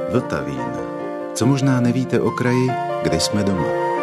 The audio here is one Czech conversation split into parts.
Vltavín. Co možná nevíte o kraji, kde jsme doma.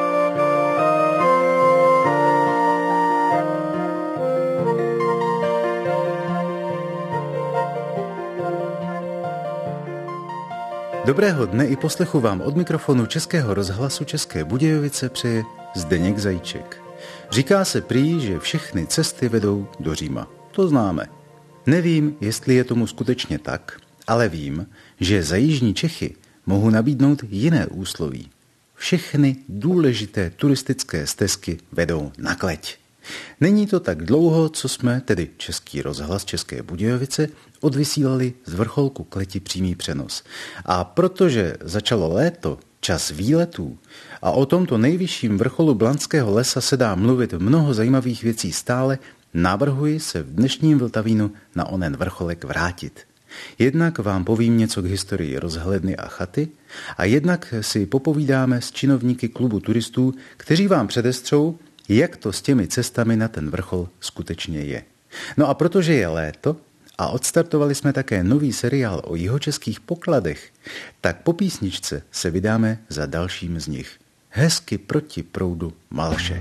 Dobrého dne i poslechu vám od mikrofonu Českého rozhlasu České Budějovice přeje Zdeněk Zajíček. Říká se prý, že všechny cesty vedou do Říma. To známe. Nevím, jestli je tomu skutečně tak, ale vím, že za jižní Čechy mohu nabídnout jiné úsloví. Všechny důležité turistické stezky vedou na Kleť. Není to tak dlouho, co jsme, tedy Český rozhlas České Budějovice, odvysílali z vrcholku Kleti přímý přenos. A protože začalo léto, čas výletů, a o tomto nejvyšším vrcholu Blanského lesa se dá mluvit mnoho zajímavých věcí stále, navrhuji se v dnešním Vltavínu na onen vrcholek vrátit. Jednak vám povím něco k historii rozhledny a chaty a jednak si popovídáme s činovníky klubu turistů, kteří vám předestřou, jak to s těmi cestami na ten vrchol skutečně je. No a protože je léto a odstartovali jsme také nový seriál o jihočeských pokladech, tak po písničce se vydáme za dalším z nich. Hezky proti proudu Malše.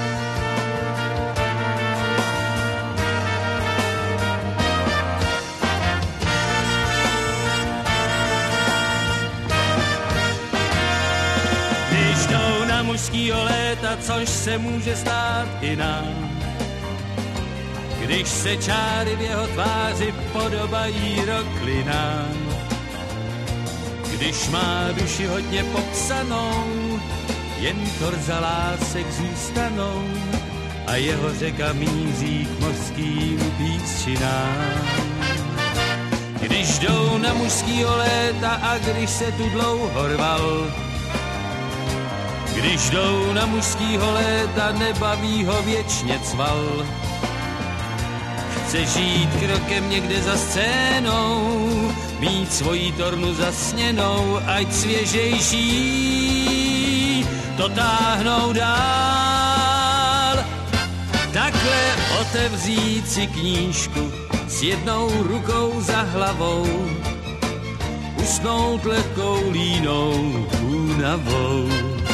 Když jdou na mužskýho léta, což se může stát i nám. Když se čáry v jeho tváři podobají roklinám. Když má duši hodně popsanou, jen torza lásek zůstanou a jeho řeka míří k mořským písčinám. Když jdou na mužskýho léta a když se tu dlouho rval, když jdou na mužskýho léta, nebaví ho věčně cval. Chce žít krokem někde za scénou, mít svoji tornu zasněnou, ať svěžejší to táhnou dál. Takhle otevřít si knížku s jednou rukou za hlavou, usnout lehkou línou únavou.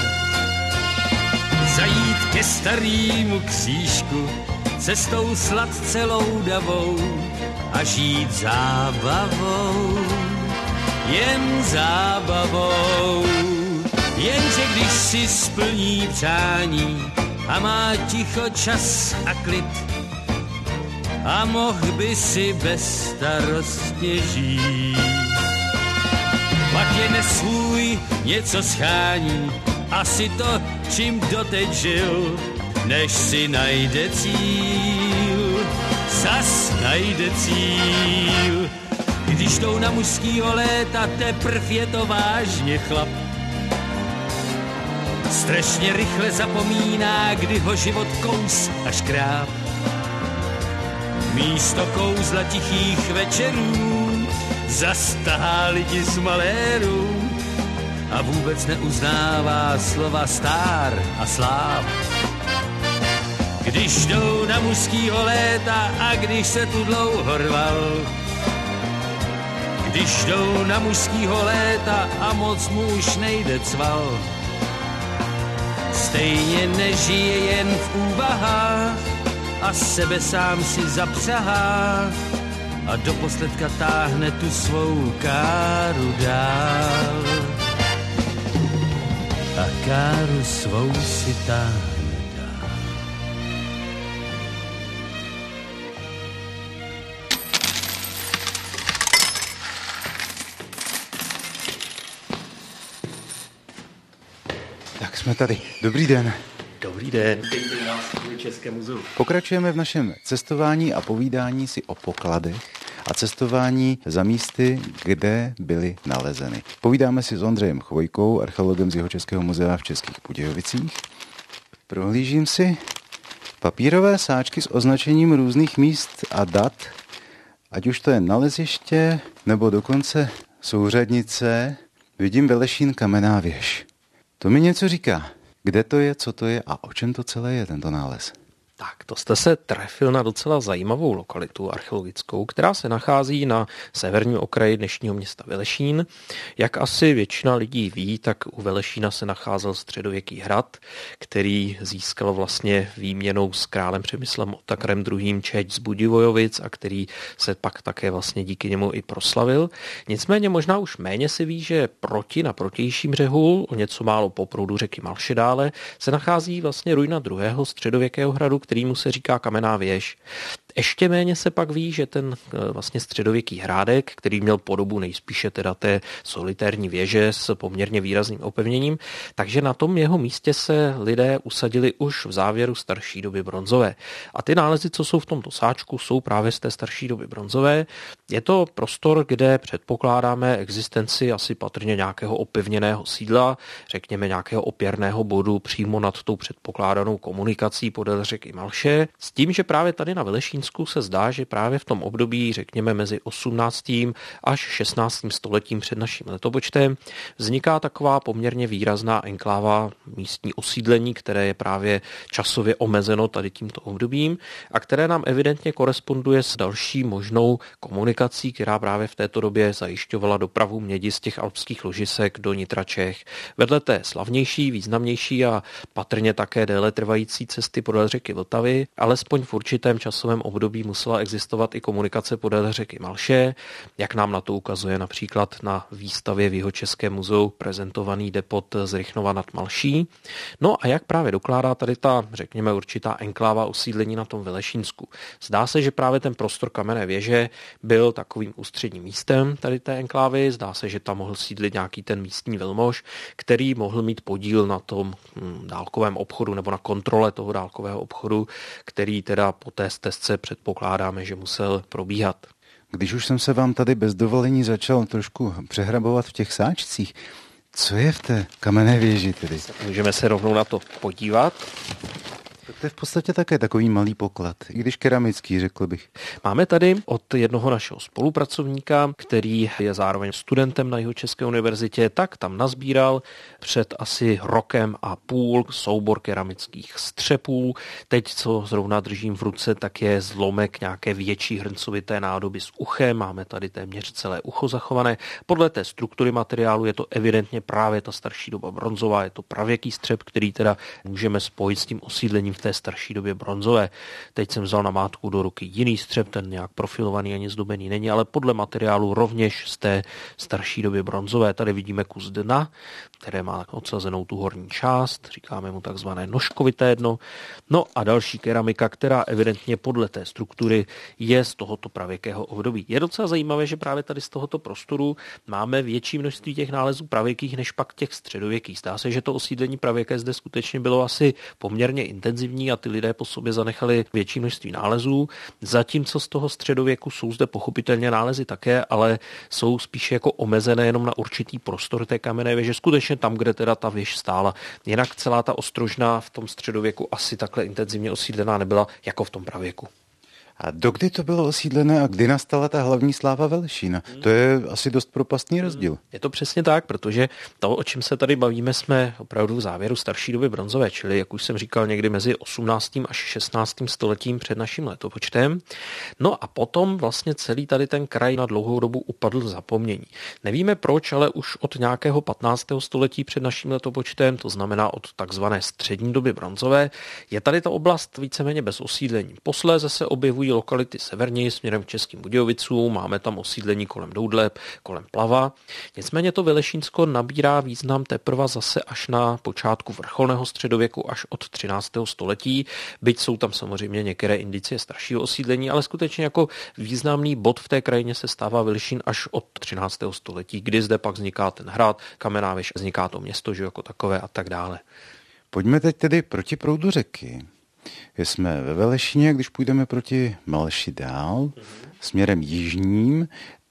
Zajít ke starýmu křížku cestou sladce loudavou a žít zábavou, jen zábavou. Jenže když si splní přání a má ticho, čas a klid a mohl by si bezstarostně žít, pak je nesvůj něco schání, asi to, čím doteď žil, než si najde cíl, zas najde cíl. Když jdou na mužskýho léta, teprv je to vážně chlap. Strašně rychle zapomíná, kdy ho život kous a škráb. Místo kouzla tichých večerů zastahá lidi z malérů a vůbec neuznává slova stár a sláv. Když jdou na mužskýho léta a když se tu dlouho rval, když jdou na mužskýho léta a moc mu už nejde cval, stejně nežije jen v úvahách a sebe sám si zapřahá a doposledka táhne tu svou káru dál. A káru svou si táhne. Tak jsme tady. Dobrý den. Dobrý den. Vítejte nás v Českém muzeu. Pokračujeme v našem cestování a povídání si o pokladech a cestování za místy, kde byly nalezeny. Povídáme si s Ondřejem Chvojkou, archeologem z Jihočeského muzea v Českých Budějovicích. Prohlížím si papírové sáčky s označením různých míst a dat, ať už to je naleziště nebo dokonce souřadnice. Vidím Velešín kamenná věž. To mi něco říká. Kde to je, co to je a o čem to celé je, tento nález? Tak, to jste se trefil na docela zajímavou lokalitu archeologickou, která se nachází na severním okraji dnešního města Velešín. Jak asi většina lidí ví, tak u Velešína se nacházel středověký hrad, který získal vlastně výměnou s králem Přemyslem Otakarem II. Čeď z Budivojovic a který se pak také vlastně díky němu i proslavil. Nicméně možná už méně si ví, že na protějším břehu, o něco málo po proudu řeky Malše dále, se nachází vlastně ruina druhého středověkého hradu, kterýmu se říká Kamenná věž. Ještě méně se pak ví, že ten vlastně středověký hrádek, který měl podobu nejspíše teda té solitérní věže s poměrně výrazným opevněním, takže na tom jeho místě se lidé usadili už v závěru starší doby bronzové. A ty nálezy, co jsou v tomto sáčku, jsou právě z té starší doby bronzové. Je to prostor, kde předpokládáme existenci asi patrně nějakého opevněného sídla, řekněme nějakého opěrného bodu přímo nad tou předpokládanou komunikací podél řeky Malše, s tím, že právě tady na Velešínsku se zdá, že právě v tom období, řekněme mezi 18. až 16. stoletím před naším letopočtem, vzniká taková poměrně výrazná enkláva, místní osídlení, které je právě časově omezeno tady tímto obdobím a které nám evidentně koresponduje s další možnou komunikací, která právě v této době zajišťovala dopravu mědi z těch alpských ložisek do nitra Čech. Vedle té slavnější, významnější a patrně také déle trvající cesty podél řeky Vltavy, alespoň v určitém časovém období musela existovat i komunikace podél řeky Malše, jak nám na to ukazuje například na výstavě v Jihočeském muzeu prezentovaný depot z Rychnova nad Malší. No a jak právě dokládá tady ta, řekněme, určitá enkláva osídlení na tom Velešínsku. Zdá se, že právě ten prostor Kamenné věže byl takovým ústředním místem tady té enklávy. Zdá se, že tam mohl sídlit nějaký ten místní velmož, který mohl mít podíl na tom dálkovém obchodu nebo na kontrole toho dálkového obchodu, který teda po té stezce předpokládáme, že musel probíhat. Když už jsem se vám tady bez dovolení začal trošku přehrabovat v těch sáčcích, co je v té Kamenné věži tedy? Můžeme se rovnou na to podívat. To je v podstatě také takový malý poklad, i když keramický, řekl bych. Máme tady od jednoho našeho spolupracovníka, který je zároveň studentem na Jihočeské univerzitě, tak tam nazbíral před asi rokem a půl soubor keramických střepů. Teď, co zrovna držím v ruce, tak je zlomek nějaké větší hrncovité nádoby s uchem. Máme tady téměř celé ucho zachované. Podle té struktury materiálu je to evidentně právě ta starší doba bronzová, je to pravěký střep, který teda můžeme spojit s tím osídlením v té starší době bronzové. Teď jsem vzal na mátku do ruky jiný střep, ten nějak profilovaný ani zdobený není, ale podle materiálu rovněž z té starší doby bronzové. Tady vidíme kus dna, které má odsazenou tu horní část, říkáme mu takzvané nožkovité dno. No a další keramika, která evidentně podle té struktury je z tohoto pravěkého období. Je docela zajímavé, že právě tady z tohoto prostoru máme větší množství těch nálezů pravěkých než pak těch středověkých. Zdá se, že to osídlení pravěké zde skutečně bylo asi poměrně intenzivní a ty lidé po sobě zanechali větší množství nálezů. Zatímco z toho středověku jsou zde pochopitelně nálezy také, ale jsou spíše jako omezené jenom na určitý prostor té Kamenné věže, skutečně tam, kde teda ta věž stála. Jinak celá ta Ostrožna v tom středověku asi takhle intenzivně osídlená nebyla jako v tom pravěku. A dokdy to bylo osídlené a kdy nastala ta hlavní sláva Velešína? To je asi dost propastný rozdíl. Je to přesně tak, protože to, o čem se tady bavíme, jsme opravdu v závěru starší doby bronzové, čili, jak už jsem říkal, někdy mezi 18. až 16. stoletím před naším letopočtem. No a potom vlastně celý tady ten kraj na dlouhou dobu upadl v zapomnění. Nevíme proč, ale už od nějakého 15. století před naším letopočtem, to znamená od takzvané střední doby bronzové, je tady ta oblast víceméně bez osídlení. Posléze se objevují lokality severněji směrem k Českým Budějovicům, máme tam osídlení kolem Doudleb, kolem Plava. Nicméně to Velešínsko nabírá význam teprve zase až na počátku vrcholného středověku, až od 13. století, byť jsou tam samozřejmě některé indicie staršího osídlení, ale skutečně jako významný bod v té krajině se stává Velešín až od 13. století, kdy zde pak vzniká ten hrad, Kamenná věž, vzniká to město, že jako takové a tak dále. Pojďme teď tedy proti proudu řeky. Jsme ve Velešíně, když půjdeme proti Malši dál, směrem jižním,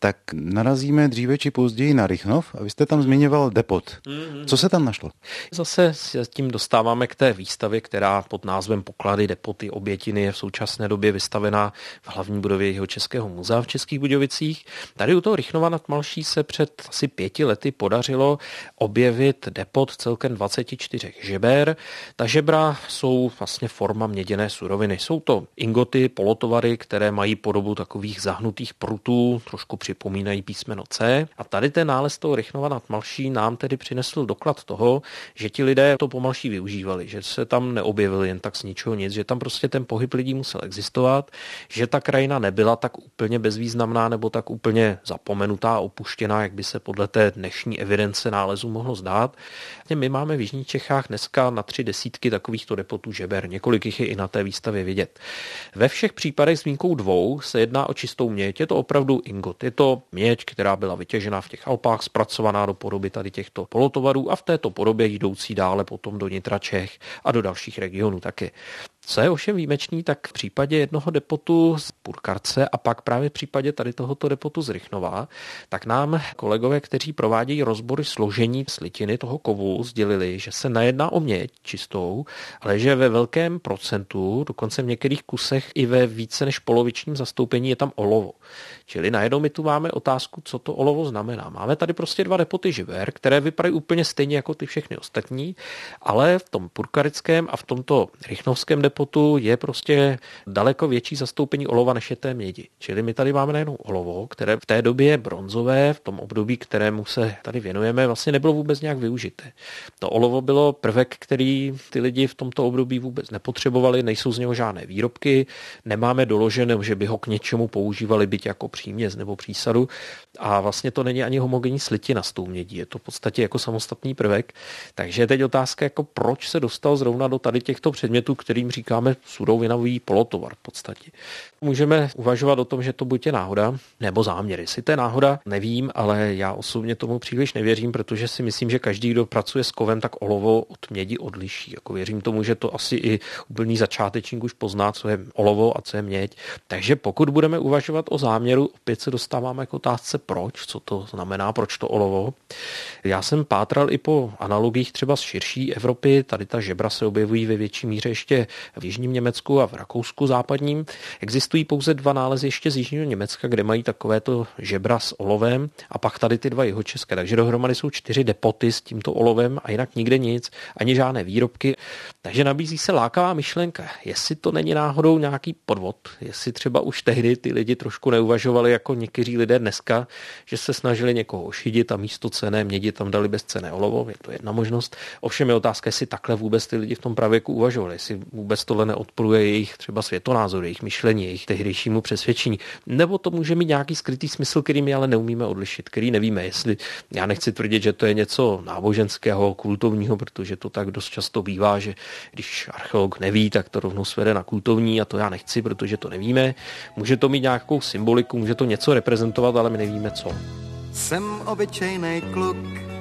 tak narazíme dříve či později na Rychnov a vy jste tam zmiňoval depot. Co se tam našlo? Zase s tím dostáváme k té výstavě, která pod názvem Poklady, depoty, obětiny je v současné době vystavená v hlavní budově Jihočeského muzea v Českých Budějovicích. Tady u toho Rychnova nad Malší se před asi 5 lety podařilo objevit depot celkem 24 žeber. Ta žebra jsou vlastně forma měděné suroviny. Jsou to ingoty, polotovary, které mají podobu takových zahnutých prutů, trošku připomínají písmeno C. A tady ten nález toho Rychnova nad Malší nám tedy přinesl doklad toho, že ti lidé to pomalší využívali, že se tam neobjevili jen tak z ničeho nic, že tam prostě ten pohyb lidí musel existovat, že ta krajina nebyla tak úplně bezvýznamná nebo tak úplně zapomenutá, opuštěná, jak by se podle té dnešní evidence nálezů mohlo zdát. My máme v jižních Čechách dneska na 3 desítky takovýchto depotů žeber, několik jich je i na té výstavě vidět. Ve všech případech s výjimkou 2 se jedná o čistou měď, je to opravdu ingot, je to měď, která byla vytěžena v těch Alpách, zpracovaná do podoby tady těchto polotovarů a v této podobě jdoucí dále potom do nitra Čech a do dalších regionů taky. Co je ovšem výjimečný, tak v případě jednoho depotu z Purkarce a pak právě v případě tady tohoto depotu z Rychnova, tak nám kolegové, kteří provádějí rozbory složení slitiny toho kovu, sdělili, že se nejedná o měď čistou, ale že ve velkém procentu, dokonce v některých kusech i ve více než polovičním zastoupení je tam olovo. Čili najednou my tu máme otázku, co to olovo znamená. Máme tady prostě 2 depoty žeber, které vypadají úplně stejně jako ty všechny ostatní, ale v tom purkarickém a v tomto rychnovském depotu je prostě daleko větší zastoupení olova než je té mědi. Čili my tady máme najednou olovo, které v té době bronzové, v tom období, kterému se tady věnujeme, vlastně nebylo vůbec nějak využité. To olovo bylo prvek, který ty lidi v tomto období vůbec nepotřebovali, nejsou z něho žádné výrobky, nemáme doložené, že by ho k něčemu používali, byť jako příměs nebo přísadu, a vlastně to není ani homogenní slitina s tou mědí, je to v podstatě jako samostatný prvek. Takže teď otázka, jako proč se dostal zrovna do tady těchto předmětů, kterým říkáme surovinový polotovar v podstatě. Můžeme uvažovat o tom, že to buď je náhoda, nebo záměr. Jestli to je náhoda, nevím, ale já osobně tomu příliš nevěřím, protože si myslím, že každý, kdo pracuje s kovem, tak olovo od mědi odliší. Jako věřím tomu, že to asi i úplný začátečník už pozná, co je olovo a co je měď. Takže pokud budeme uvažovat o záměru, opět se dostáváme k otázce proč, co to znamená, proč to olovo. Já jsem pátral i po analogiích třeba z širší Evropy, tady ta žebra se objevují ve větší míře ještě v jižním Německu a v Rakousku západním. Existují pouze 2 nálezy ještě z jižního Německa, kde mají takovéto žebra s olovem a pak tady ty 2 jihočeské. Takže dohromady jsou 4 depoty s tímto olovem a jinak nikde nic, ani žádné výrobky. Takže nabízí se lákavá myšlenka, jestli to není náhodou nějaký podvod, jestli třeba už tehdy ty lidi trošku neuvažovali jako někteří lidé dneska, že se snažili někoho ošidit a místo cenné mědi tam dali bezcenné olovo, je to jedna možnost. Ovšem je otázka, jestli takhle vůbec ty lidi v tom pravěku uvažovali, jestli vůbec tohle neodporuje jejich třeba světonázor, jejich myšlení, jejich tehdejšímu přesvědčení. Nebo to může mít nějaký skrytý smysl, který my ale neumíme odlišit, který nevíme, jestli já nechci tvrdit, že to je něco náboženského, kultovního, protože to tak dost často bývá, že když archeolog neví, tak to rovnou svede na kultovní a to já nechci, protože to nevíme. Může to mít nějakou symboliku, může to něco reprezentovat, ale my nevíme co. Jsem obyčejnej kluk,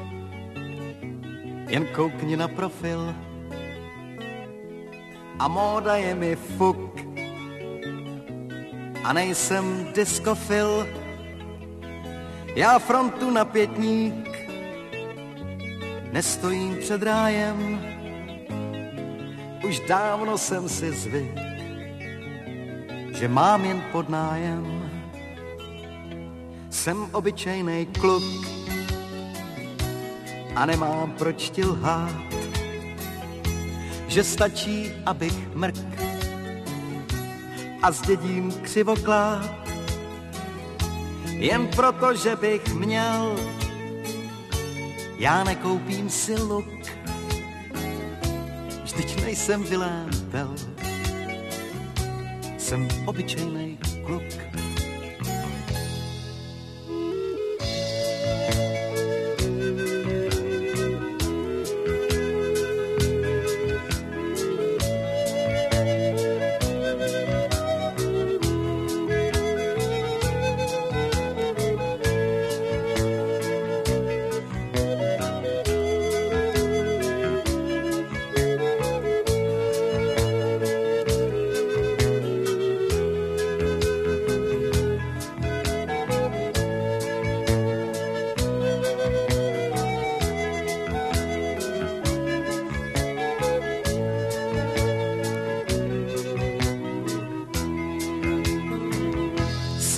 jen koukni na profil a móda je mi fuk a nejsem diskofil. Já frontu na pětník nestojím před rájem, už dávno jsem si zvyk, že mám jen pod nájem. Jsem obyčejnej kluk a nemám proč ti lhát, že stačí, abych mrk a zdědím křivoklát. Jen proto, že bych měl, já nekoupím si luk, vždyť nejsem Vilém Tell, jsem obyčejnej kluk.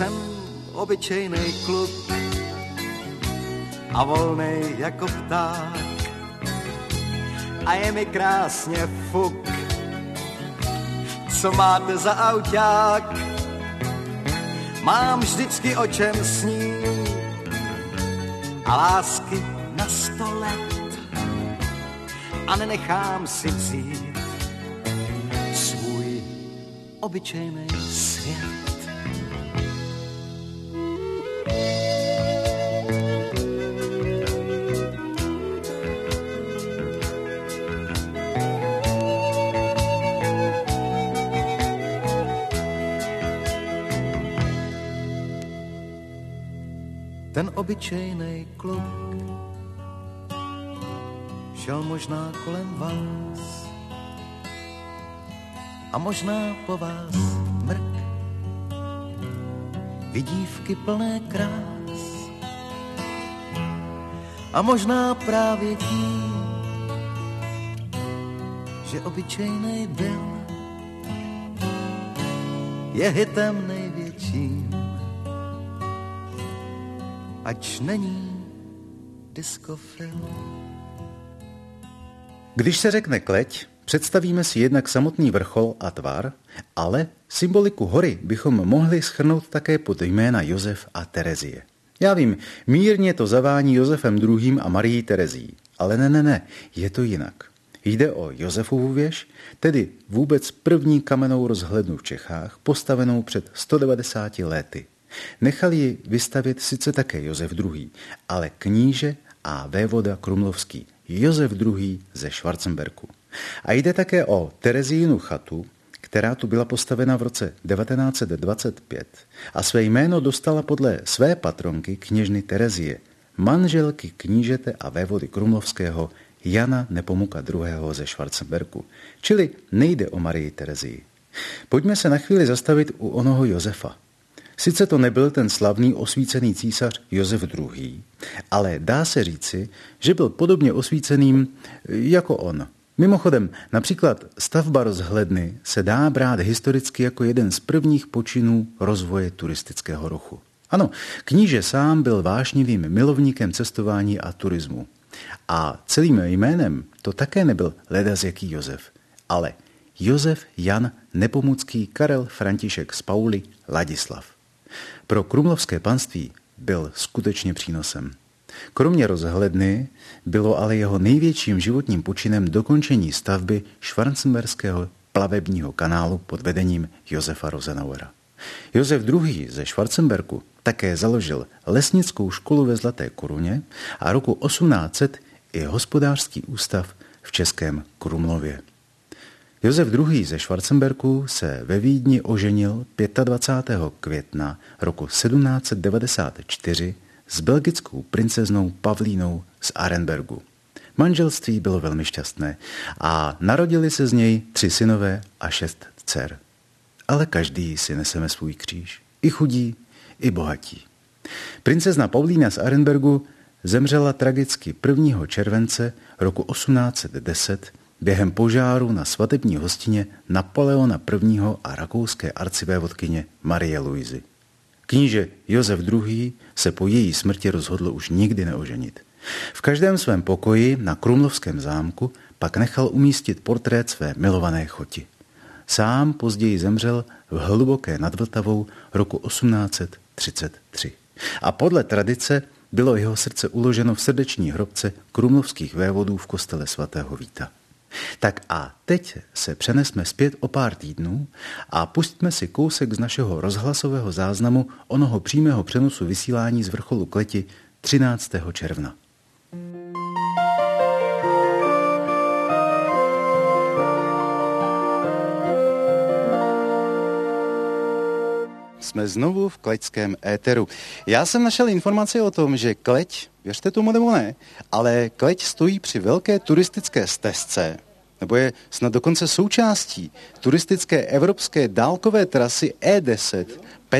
Jsem obyčejnej kluk a volnej jako pták a je mi krásně fuk. Co máte za auták? Mám vždycky o čem snít a lásky na 100 let a nenechám si vzít svůj obyčejnej svět. Ten obyčejnej kluk šel možná kolem vás a možná po vás mrk. Vidívky plné krás a možná právě tím, že obyčejnej byl, je hitem největším. Ač není discofil. Když se řekne Kleť, představíme si jednak samotný vrchol a tvar, ale symboliku hory bychom mohli shrnout také pod jména Josef a Terezie. Já vím, mírně to zavání Josefem II. A Marií Terezií, ale ne, je to jinak. Jde o Josefovu věž, tedy vůbec první kamennou rozhlednu v Čechách, postavenou před 190 lety. Nechal ji vystavět sice také Josef II., ale kníže a vévoda krumlovský Josef II. Ze Schwarzenberku. A jde také o Terezínu chatu, která tu byla postavena v roce 1925 a své jméno dostala podle své patronky kněžny Terezie, manželky knížete a vévody krumlovského Jana Nepomuka II. Ze Schwarzenberku. Čili nejde o Marii Terezii. Pojďme se na chvíli zastavit u onoho Josefa. Sice to nebyl ten slavný osvícený císař Josef II., ale dá se říci, že byl podobně osvíceným jako on. Mimochodem, například stavba rozhledny se dá brát historicky jako jeden z prvních počinů rozvoje turistického ruchu. Ano, kníže sám byl vášnivým milovníkem cestování a turismu. A celým jménem to také nebyl ledasjaký Josef, ale Josef Jan Nepomucký Karel František z Pauly Ladislav. Pro krumlovské panství byl skutečně přínosem. Kromě rozhledny bylo ale jeho největším životním počinem dokončení stavby Schwarzenberského plavebního kanálu pod vedením Josefa Rosenauera. Josef II. Ze Schwarzenberku také založil lesnickou školu ve Zlaté Koruně a roku 1800 i hospodářský ústav v Českém Krumlově. Josef II. Ze Schwarzenberku se ve Vídni oženil 25. května roku 1794 s belgickou princeznou Pavlínou z Arenbergu. Manželství bylo velmi šťastné a narodili se z něj 3 synové a 6 dcer. Ale každý si neseme svůj kříž. I chudí, i bohatí. Princezna Pavlína z Arenbergu zemřela tragicky 1. července roku 1810 během požáru na svatební hostině Napoleona I. a rakouské arcivévodkyně Marie Luizy. Kníže Josef II. Se po její smrti rozhodl už nikdy neoženit. V každém svém pokoji na Krumlovském zámku pak nechal umístit portrét své milované choti. Sám později zemřel v Hluboké nad Vltavou roku 1833. A podle tradice bylo jeho srdce uloženo v srdeční hrobce krumlovských vévodů v kostele svatého Víta. Tak a teď se přenesme zpět o pár týdnů a pustíme si kousek z našeho rozhlasového záznamu onoho přímého přenosu vysílání z vrcholu Kleti 13. června. Jsme znovu v kleťském éteru. Já jsem našel informaci o tom, že Kleť, věřte tomu nebo ne, ale Kleť stojí při velké turistické stezce, nebo je snad dokonce součástí turistické evropské dálkové trasy E10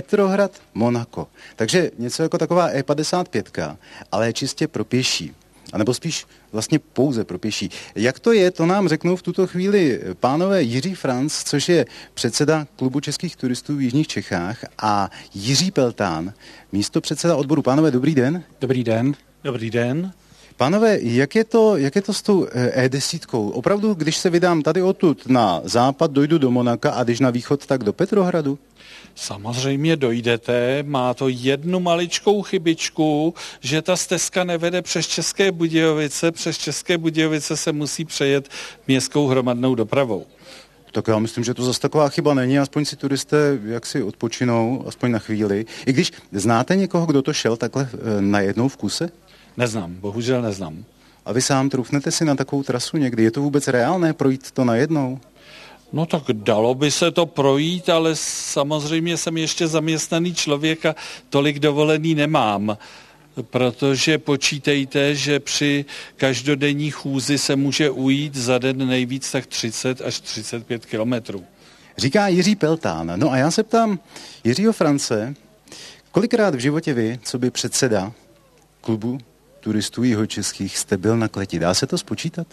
Petrohrad-Monako. Takže něco jako taková E55, ale čistě pro pěší. anebo spíš vlastně pouze pro pěší. Jak to je, to nám řeknou v tuto chvíli pánové Jiří Franc, což je předseda Klubu českých turistů v Jižních Čechách, a Jiří Peltán, místopředseda odboru. Pánové, dobrý den. Dobrý den. Dobrý den. Pánové, jak je to s tou E10? Opravdu, když se vydám tady odtud na západ, dojdu do Monaka, a když na východ, tak do Petrohradu? Samozřejmě dojdete, má to jednu maličkou chybičku, že ta stezka nevede přes České Budějovice, přes České Budějovice se musí přejet městskou hromadnou dopravou. Tak já myslím, že to zase taková chyba není, aspoň si turisté jaksi odpočinou, aspoň na chvíli. I když znáte někoho, kdo to šel takhle najednou v kuse? Neznám, bohužel neznám. A vy sám troufnete si na takovou trasu někdy? Je to vůbec reálné projít to najednou? No tak dalo by se to projít, ale samozřejmě jsem ještě zaměstnaný člověk a tolik dovolený nemám, protože počítejte, že při každodenní chůzi se může ujít za den nejvíc tak 30 až 35 kilometrů. Říká Jiří Peltán. No a já se ptám Jiřího France, kolikrát v životě vy, co by předseda Klubu turistů jihočeských, jste byl na Kleti? Dá se to spočítat?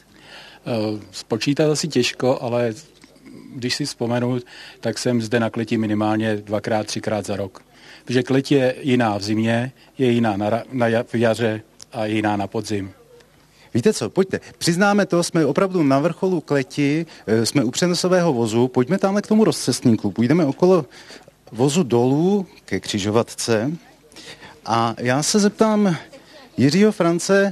Spočítat asi těžko, ale když si vzpomenu, tak jsem zde na Kleti minimálně 2x, 3x za rok. Protože Kleť je jiná v zimě, je jiná v jaře a jiná na podzim. Víte co, pojďte, přiznáme to, jsme opravdu na vrcholu Kleti, jsme u přenosového vozu, pojďme tamhle k tomu rozcestníku, půjdeme okolo vozu dolů ke křižovatce a já se zeptám Jiřího France,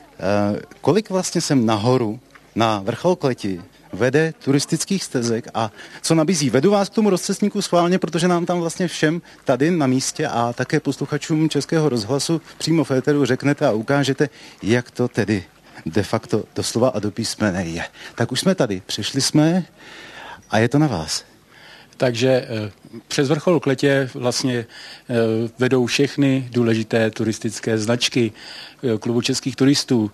kolik vlastně sem nahoru, na vrchol Kleti, vede turistických stezek a co nabízí. Vedu vás k tomu rozcestníku schválně, protože nám tam vlastně všem tady na místě a také posluchačům Českého rozhlasu přímo v éteru řeknete a ukážete, jak to tedy de facto doslova a do písmene je. Tak už jsme tady, přišli jsme a je to na vás. Takže přes vrchol Kletě vlastně vedou všechny důležité turistické značky Klubu českých turistů.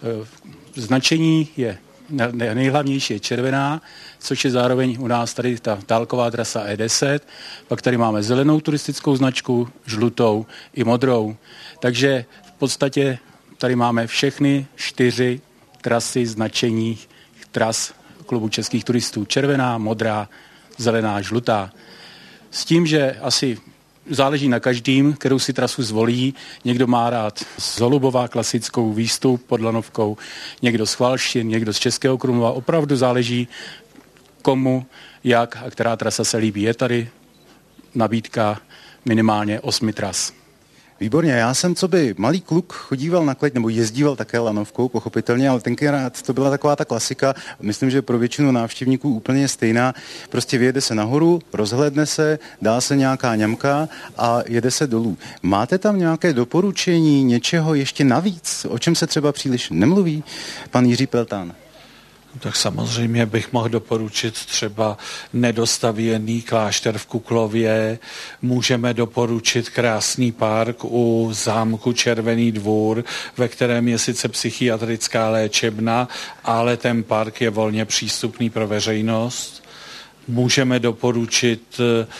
Značení je nejhlavnější je červená, což je zároveň u nás tady ta dálková trasa E10, pak tady máme zelenou turistickou značku, žlutou i modrou. Takže v podstatě tady máme všechny 4 trasy značení tras Klubu českých turistů. Červená, modrá, zelená, žlutá. S tím, že asi záleží na každým, kterou si trasu zvolí. Někdo má rád z Holubova klasickou výstup pod Lanovkou, někdo z Chvalštin, někdo z Českého Krumlova. Opravdu záleží komu, jak a která trasa se líbí. Je tady nabídka minimálně 8 tras. Výborně, já jsem co by malý kluk chodíval na Kleť, nebo jezdíval také Lanovkou, pochopitelně, ale tenkrát to byla taková ta klasika, myslím, že pro většinu návštěvníků úplně stejná. Prostě vyjede se nahoru, rozhlédne se, dá se nějaká ňamka a jede se dolů. Máte tam nějaké doporučení, něčeho ještě navíc, o čem se třeba příliš nemluví? Pan Jiří Peltán. Tak samozřejmě bych mohl doporučit třeba nedostavěný klášter v Kuklově, můžeme doporučit krásný park u zámku Červený dvůr, ve kterém je sice psychiatrická léčebna, ale ten park je volně přístupný pro veřejnost. Můžeme doporučit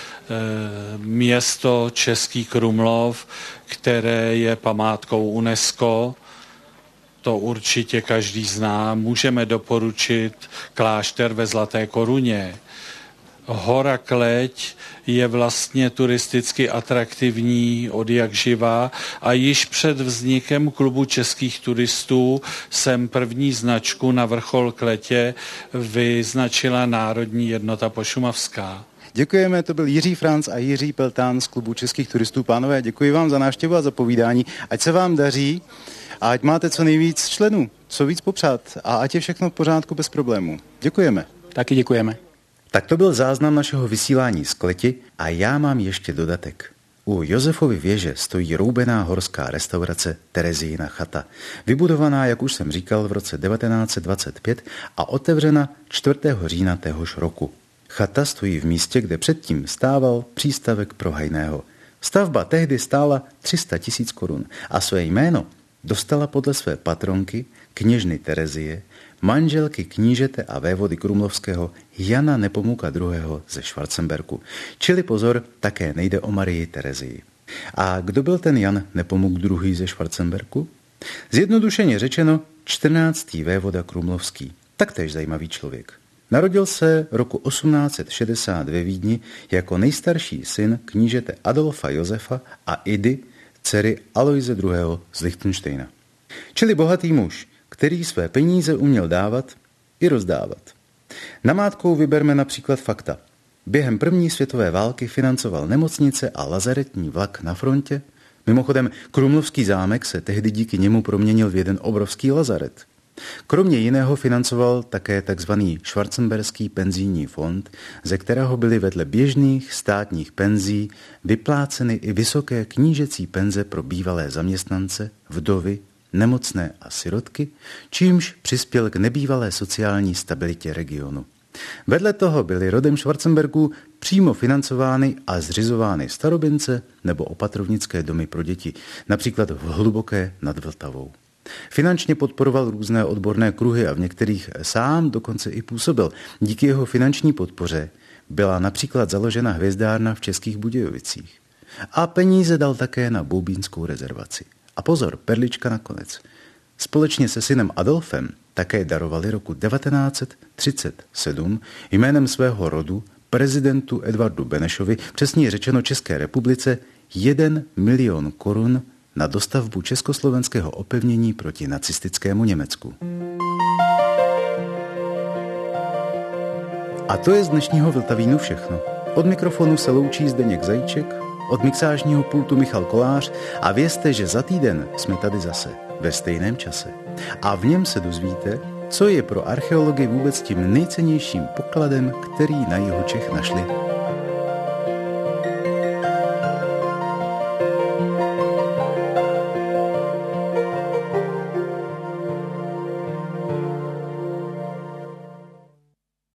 město Český Krumlov, které je památkou UNESCO. To určitě každý zná. Můžeme doporučit klášter ve Zlaté Koruně. Hora Kleť je vlastně turisticky atraktivní od jak živa a již před vznikem Klubu českých turistů jsem první značku na vrchol Kletě vyznačila Národní jednota pošumavská. Děkujeme, to byl Jiří Franc a Jiří Peltán z Klubu českých turistů. Pánové, děkuji vám za návštěvu a za povídání. Ať se vám daří a ať máte co nejvíc členů, co víc popřát a ať je všechno v pořádku bez problémů. Děkujeme. Taky děkujeme. Tak to byl záznam našeho vysílání z Kleti a já mám ještě dodatek. U Josefovy věže stojí roubená horská restaurace Terezína chata, vybudovaná, jak už jsem říkal, v roce 1925 a otevřena 4. října téhož roku. Chata stojí v místě, kde předtím stával přístavek pro hajného. Stavba tehdy stála 300 000 korun a své jméno dostala podle své patronky, kněžny Terezie, manželky knížete a vévody krumlovského Jana Nepomuka II. Ze Schwarzenberku. Čili pozor, také nejde o Marii Terezii. A kdo byl ten Jan Nepomuk II. Ze Schwarzenberku? Zjednodušeně řečeno 14. vévoda Krumlovský, taktéž zajímavý člověk. Narodil se roku 1860 ve Vídni jako nejstarší syn knížete Adolfa Josefa a Idy, dcery Alojze II. Z Lichtenštejna. Čili bohatý muž, který své peníze uměl dávat i rozdávat. Namátkou vyberme například fakta. Během první světové války financoval nemocnice a lazaretní vlak na frontě. Mimochodem, Krumlovský zámek se tehdy díky němu proměnil v jeden obrovský lazaret. Kromě jiného financoval také tzv. Schwarzenberský penzijní fond, ze kterého byly vedle běžných státních penzí vypláceny i vysoké knížecí penze pro bývalé zaměstnance, vdovy, nemocné a sirotky, čímž přispěl k nebývalé sociální stabilitě regionu. Vedle toho byly rodem Schwarzenbergů přímo financovány a zřizovány starobince nebo opatrovnické domy pro děti, například v Hluboké nad Vltavou. Finančně podporoval různé odborné kruhy a v některých sám dokonce i působil. Díky jeho finanční podpoře byla například založena hvězdárna v Českých Budějovicích. A peníze dal také na Boubínskou rezervaci. A pozor, perlička nakonec. Společně se synem Adolfem také darovali roku 1937 jménem svého rodu prezidentu Edvardu Benešovi, přesně řečeno České republice, 1 milion korun na dostavbu československého opevnění proti nacistickému Německu. A to je z dnešního Vltavínu všechno. Od mikrofonu se loučí Zdeněk Zajíček, od mixážního pultu Michal Kolář a vězte, že za týden jsme tady zase, ve stejném čase. A v něm se dozvíte, co je pro archeology vůbec tím nejcennějším pokladem, který na jihu Čech našli